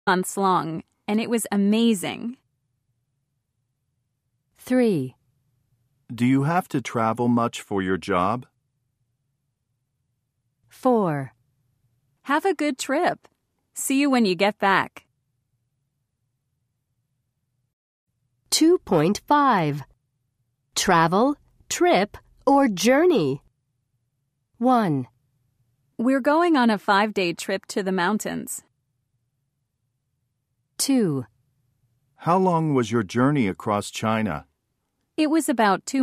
months long, and it was amazing. 3. Do you have to travel much for your job? 4. Have a good trip. See you when you get back. 2.5. Travel, trip, or journey. 1. We're going on a 5-day trip to the mountains. 2. How long was your journey across China? It was about 2